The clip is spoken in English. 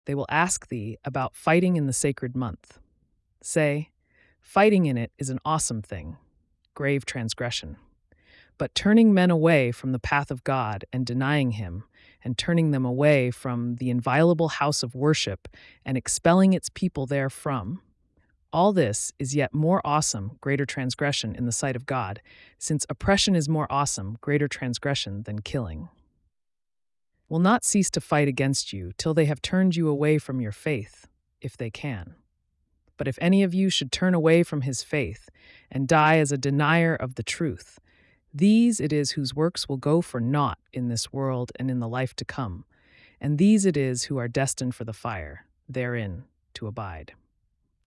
They will ask thee about fighting in the sacred month. Say, fighting in it is an awesome thing, grave transgression. But turning men away from the path of God and denying him, and turning them away from the inviolable house of worship and expelling its people therefrom, all this is yet more awesome, greater transgression in the sight of God, since oppression is more awesome, greater transgression than killing. Will not cease to fight against you till they have turned you away from your faith, if they can. But if any of you should turn away from his faith and die as a denier of the truth, these it is whose works will go for naught in this world and in the life to come, and these it is who are destined for the fire, therein to abide.